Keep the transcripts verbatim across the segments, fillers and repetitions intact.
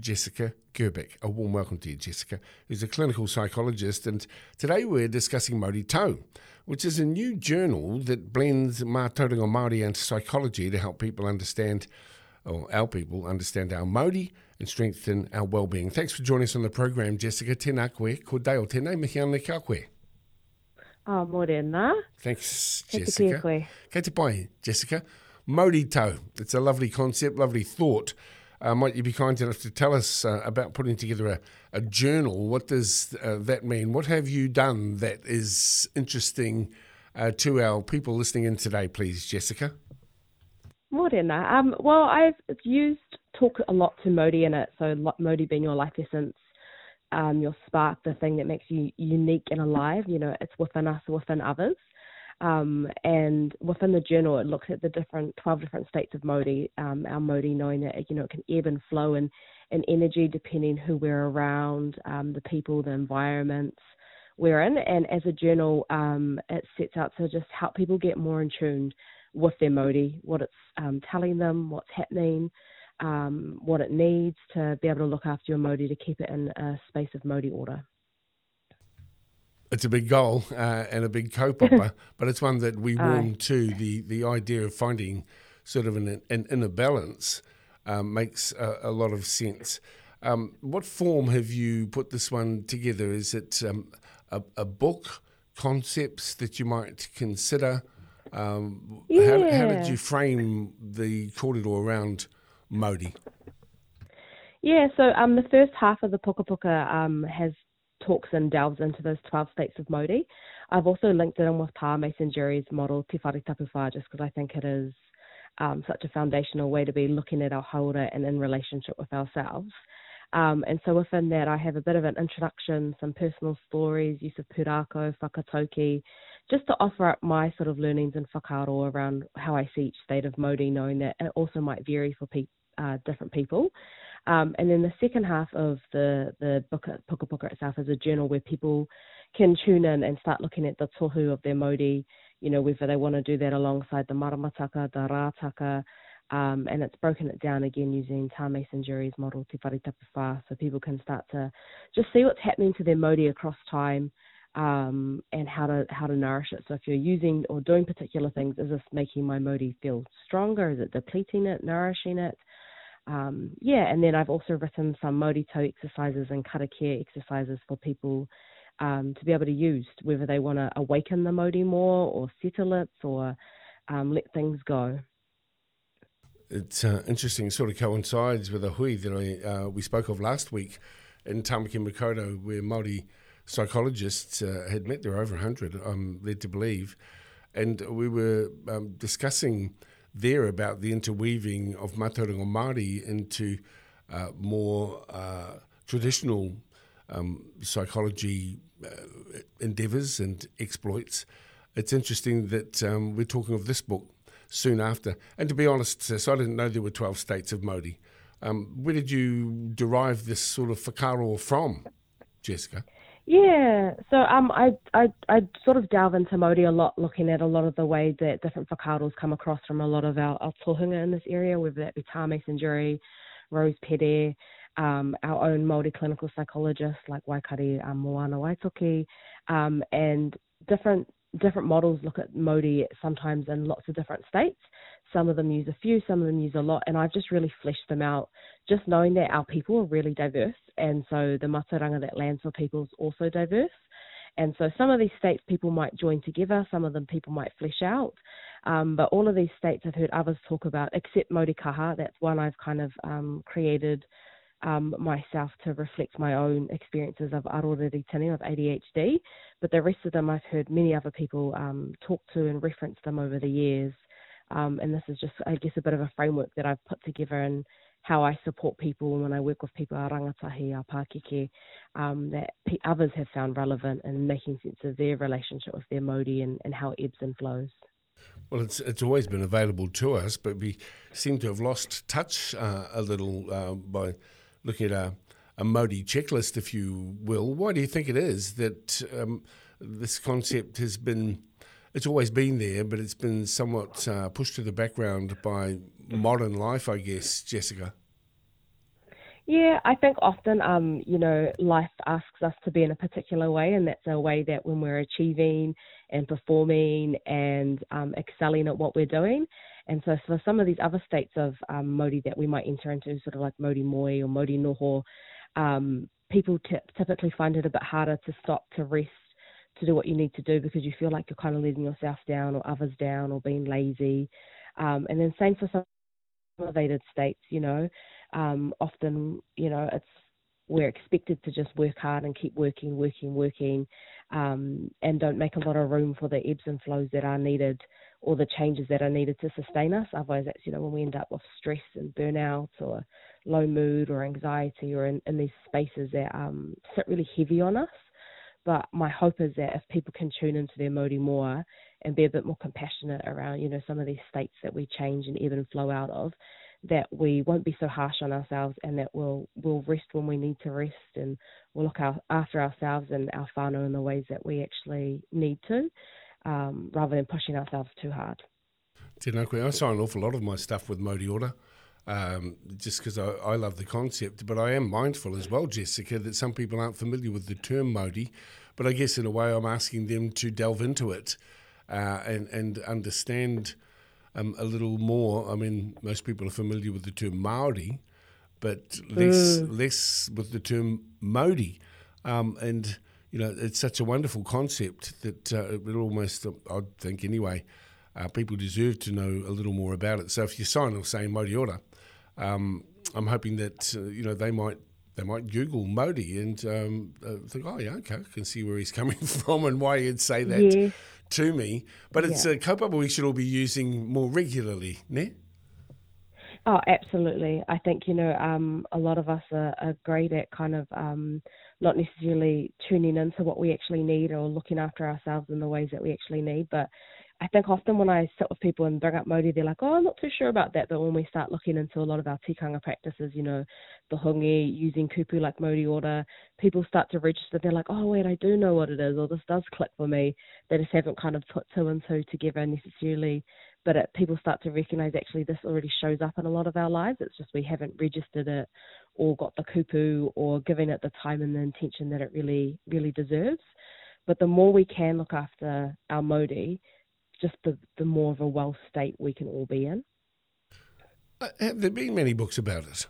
Jessica Gerbic. A warm welcome to you, Jessica, who's a clinical psychologist. And today we're discussing Māori Tau, which is a new journal that blends mātauranga Māori and psychology to help people understand, or our people understand our Māori and strengthen our well-being. Thanks for joining us on the program, Jessica. Tēnā koe, ko deo tēnei, mihi ana kia koe. Oh, morena. Thanks, Kei te Jessica. kia koe. Kei te pai, Jessica. Māori Tau. It's a lovely concept, lovely thought. Uh, might you be kind enough to tell us uh, about putting together a, a journal? What does uh, that mean? What have you done that is interesting uh, to our people listening in today, please, Jessica? Morena. Um, well, I've used talk a lot to Māori in it. So Māori being your life essence, um, your spark, the thing that makes you unique and alive. You know, it's within us, within others. Um, and within the journal, it looks at the different twelve different states of Māori, um, our Māori, knowing that, you know, it can ebb and flow in, in energy depending who we're around, um, the people, the environments we're in. And as a journal, um, it sets out to just help people get more in tune with their Māori, what it's um, telling them, what's happening, um, what it needs to be able to look after your Māori, to keep it in a space of Māori order. It's a big goal uh, and a big kaupapa, but it's one that we warm Aye. to. The, the idea of finding sort of an, an inner balance um, makes a, a lot of sense. Um, what form have you put this one together? Is it um, a, a book, concepts that you might consider? Um, yeah. how, how did you frame the corridor around Māori? Yeah, so um, the first half of the Puka Puka um, has talks and delves into those twelve states of Māori. I've also linked it in with Pa-Mason Jerry's model, Te Whare Tapu Whā, just because I think it is um, such a foundational way to be looking at our haura and in relationship with ourselves. Um, and so within that, I have a bit of an introduction, some personal stories, use of pūrākau, whakatauki, just to offer up my sort of learnings and whakaaro around how I see each state of Māori, knowing that it also might vary for pe- uh, different people. Um, and then the second half of the, the book, Puka Puka itself, is a journal where people can tune in and start looking at the tohu of their Māori, you know, whether they want to do that alongside the maramataka, the rātaka, um, and it's broken it down again using Ta-Mason Jerry's model, Te Whare Tapu Whā, so people can start to just see what's happening to their Māori across time, um, and how to how to nourish it. So if you're using or doing particular things, is this making my Māori feel stronger? Is it depleting it, nourishing it? Um, yeah, and then I've also written some Māori Tau exercises and karakia exercises for people um, to be able to use, whether they want to awaken the Māori more or settle it or um, let things go. It's uh, interesting, it sort of coincides with a hui that I, uh, we spoke of last week in Tamaki Makaurau, where Māori psychologists uh, had met. There were over one hundred, I'm led to believe, and we were um, discussing there about the interweaving of mātauranga Māori into uh, more uh, traditional um, psychology uh, endeavours and exploits. It's interesting that um, we're talking of this book soon after. And to be honest, Sis, I didn't know there were twelve states of Māori. Um, where did you derive this sort of whakaaro from, Jessica? Yeah, so um, I, I I sort of delve into Māori a lot, looking at a lot of the way that different whakaaros come across from a lot of our, our tohunga in this area, whether that be Ta-Mason Jerry, Rose Pere, um, our own Māori clinical psychologists like Waikari um, Moana Waitoki, um, and different different models look at Māori sometimes in lots of different states. Some of them use a few, some of them use a lot, and I've just really fleshed them out, just knowing that our people are really diverse, and so the mātauranga that lands for people is also diverse. And so some of these states people might join together, some of them people might flesh out, um, but all of these states I've heard others talk about, except Māori Kaha. That's one I've kind of um, created um, myself to reflect my own experiences of aroriri tini, of A D H D, but the rest of them I've heard many other people um, talk to and reference them over the years. Um, and this is just, I guess, a bit of a framework that I've put together and how I support people when I work with people, our rangatahi, our Pākeke, um, that p- others have found relevant in making sense of their relationship with their Māori and, and how it ebbs and flows. Well, it's it's always been available to us, but we seem to have lost touch uh, a little uh, by looking at a, a Māori checklist, if you will. Why do you think it is that um, this concept has been... It's always been there, but it's been somewhat uh, pushed to the background by modern life, I guess, Jessica? Yeah, I think often, um, you know, life asks us to be in a particular way, and that's a way that when we're achieving and performing and um, excelling at what we're doing. And so for some of these other states of um, Māori that we might enter into, sort of like Māori Moi or Māori Noho, um, people t- typically find it a bit harder to stop, to rest, to do what you need to do because you feel like you're kind of letting yourself down or others down or being lazy. Um, and then same for some elevated states, you know, um, often, you know, it's we're expected to just work hard and keep working, working, working, um, and don't make a lot of room for the ebbs and flows that are needed or the changes that are needed to sustain us. Otherwise, that's, you know, when we end up with stress and burnout or low mood or anxiety or in, in these spaces that um, sit really heavy on us. But my hope is that if people can tune into their Māori more and be a bit more compassionate around, you know, some of these states that we change and ebb and flow out of, that we won't be so harsh on ourselves and that we'll we'll rest when we need to rest and we'll look out, after ourselves and our whānau in the ways that we actually need to, um, rather than pushing ourselves too hard. Tēnā koe, I sign an awful lot of my stuff with Māori Ora, um, just because I, I love the concept, but I am mindful as well, Jessica, that some people aren't familiar with the term Māori, but I guess in a way I'm asking them to delve into it uh, and, and understand um, a little more. I mean, most people are familiar with the term Māori, but less Mm. less with the term Māori. Um, and, you know, it's such a wonderful concept that uh, it almost, I think anyway, uh, people deserve to know a little more about it. So if you sign or saying Māori Ora, um, I'm hoping that, uh, you know, they might they might Google Māori and um, uh, think, oh, yeah, okay, I can see where he's coming from and why he'd say that Yes, to me. But it's yeah. a kaupapa we should all be using more regularly, ne? Oh, absolutely. I think, you know, um, a lot of us are, are great at kind of um, not necessarily tuning into what we actually need or looking after ourselves in the ways that we actually need. But I think often when I sit with people and bring up Māori, they're like, oh, I'm not too sure about that. But when we start looking into a lot of our tikanga practices, you know, the hongi, using kupu like Māori Ora, people start to register. They're like, oh, wait, I do know what it is, or this does click for me. They just haven't kind of put two and two together necessarily, but it, people start to recognize actually this already shows up in a lot of our lives. It's just we haven't registered it or got the kupu or given it the time and the intention that it really, really deserves. But the more we can look after our Māori, just the, the more of a well state we can all be in. Uh, have there been many books about it?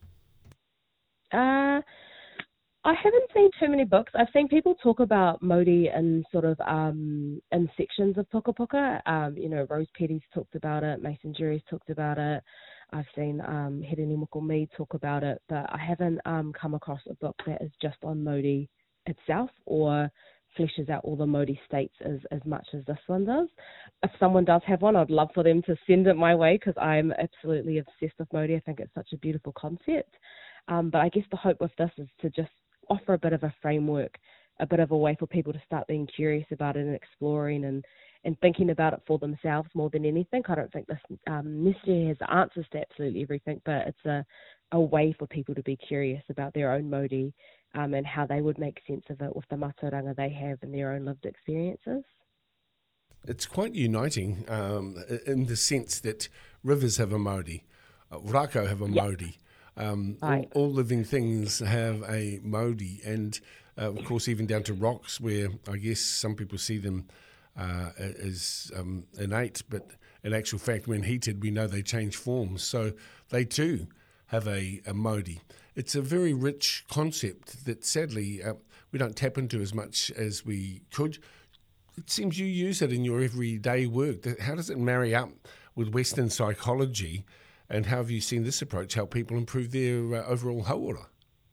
Uh, I haven't seen too many books. I've seen people talk about Māori in sort of um, in sections of Puka Puka. Um, you know, Rose Petty's talked about it, Mason Jury's talked about it. I've seen um, Hereni Mokomi talk about it, but I haven't um, come across a book that is just on Māori itself or fleshes out all the Māori states as, as much as this one does. If someone does have one, I'd love for them to send it my way because I'm absolutely obsessed with Māori. I think it's such a beautiful concept. Um, but I guess the hope with this is to just offer a bit of a framework, a bit of a way for people to start being curious about it and exploring and, and thinking about it for themselves more than anything. I don't think this um, necessarily has answers to absolutely everything, but it's a, a way for people to be curious about their own Māori um, and how they would make sense of it with the mātauranga they have and their own lived experiences. It's quite uniting um, in the sense that rivers have a Māori, uh, rako have a Yep. Māori. Um, Right. all, all living things have a Māori, and uh, of course, even down to rocks, where I guess some people see them uh, as um, innate, but in actual fact, when heated, we know they change forms. So they too have a, a Māori. It's a very rich concept that sadly uh, we don't tap into as much as we could. It seems you use it in your everyday work. How does it marry up with Western psychology? And how have you seen this approach help people improve their uh, overall hauora?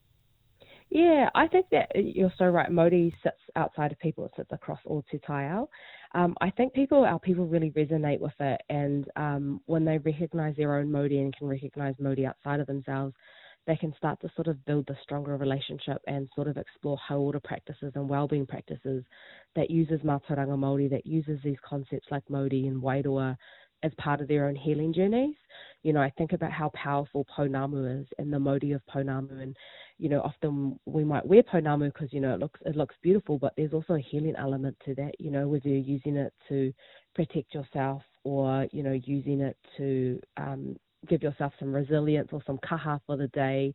Yeah, I think that you're so right. Māori sits outside of people. It sits across all Te Taiao. Um, I think people, our people really resonate with it. And um, when they recognise their own Māori and can recognise Māori outside of themselves, they can start to sort of build a stronger relationship and sort of explore hauora practices and wellbeing practices that uses mātauranga Māori, that uses these concepts like Māori and Wairoa as part of their own healing journeys. You know, I think about how powerful Pounamu is and the Māori of Pounamu. And, you know, often we might wear Pounamu because, you know, it looks it looks beautiful, but there's also a healing element to that, you know, whether you're using it to protect yourself or, you know, using it to um, give yourself some resilience or some kaha for the day.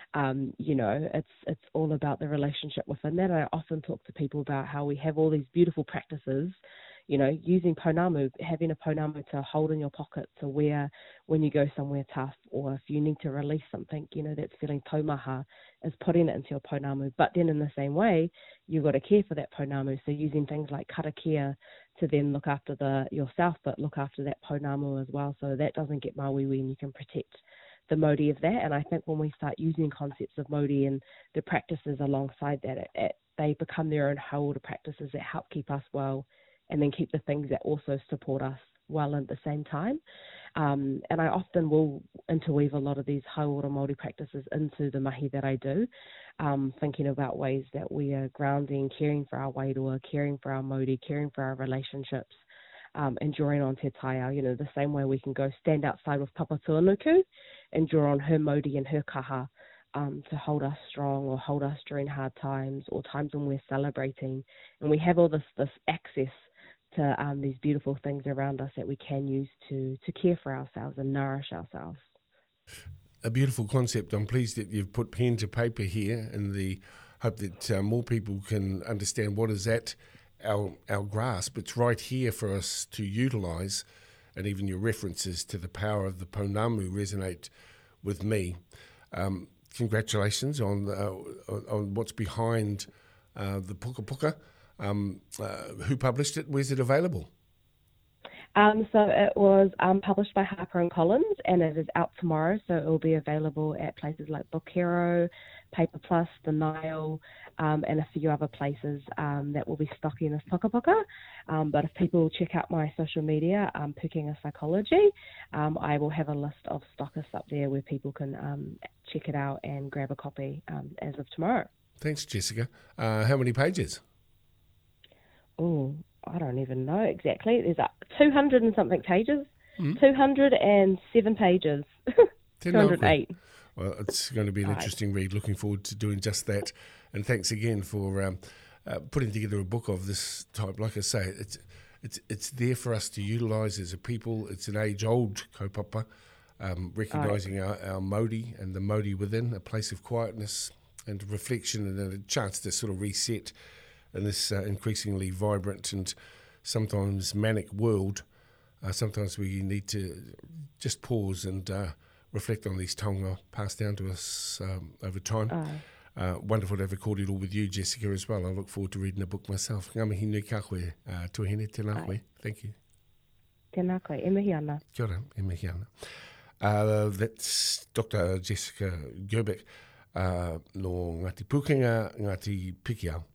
Um, you know, it's it's all about the relationship within that. I often talk to people about how we have all these beautiful practices, you know, using pounamu, having a pounamu to hold in your pocket to wear when you go somewhere tough, or if you need to release something, you know, that's feeling taumaha, is putting it into your pounamu. But then in the same way, you've got to care for that pounamu. So using things like karakia to then look after the yourself, but look after that pounamu as well, so that doesn't get mauiwi and you can protect the mauri of that. And I think when we start using concepts of mauri and the practices alongside that, it, it, they become their own hauora practices that help keep us well, and then keep the things that also support us well at the same time. Um, and I often will interweave a lot of these hauora Māori practices into the mahi that I do, um, thinking about ways that we are grounding, caring for our wairua, caring for our mauri, caring for our relationships, um, and drawing on Te Taiao. You know, the same way we can go stand outside with Papa Tuanuku and draw on her mauri and her kaha um, to hold us strong, or hold us during hard times or times when we're celebrating. And we have all this, this access to um, these beautiful things around us that we can use to to care for ourselves and nourish ourselves. A beautiful concept. I'm pleased that you've put pen to paper here, in the hope that uh, more people can understand what is at our our grasp. It's right here for us to utilise, and even your references to the power of the pounamu resonate with me. Um, congratulations on uh, on what's behind uh, the Puka Puka. Um, uh, who published it? Where's it available? Um, so it was um, published by Harper and Collins, and it is out tomorrow. So it will be available at places like Book Hero, Paper Plus, The Nile, um, and a few other places um, that will be stocking this Puka Puka. Um, but if people check out my social media, um, Pukenga Psychology, um, I will have a list of stockists up there where people can um, check it out and grab a copy um, as of tomorrow. Thanks, Jessica. Uh, how many pages? Oh, I don't even know exactly. There's uh, two hundred and something pages. Mm. two hundred seven pages. two hundred eight. Well, it's going to be an right. interesting read. Looking forward to doing just that. And thanks again for um, uh, putting together a book of this type. Like I say, it's it's it's there for us to utilise as a people. It's an age-old kaupapa, um, recognising right. our, our mauri and the mauri within, a place of quietness and reflection, and a chance to sort of reset in this uh, increasingly vibrant and sometimes manic world. Uh, sometimes we need to just pause and uh, reflect on these taonga passed down to us um, over time. Oh. Uh, wonderful to have recorded all with you, Jessica, as well. I look forward to reading the book myself. Ngā mihi nui ka koe, uh, tuahine, tēnā koe. Thank you. Tēnā koe, e mihi ana. Kia ora, e mihi ana. Uh, that's Doctor Jessica Gerbic, uh, no Ngāti Pukenga, Ngāti Pikiao.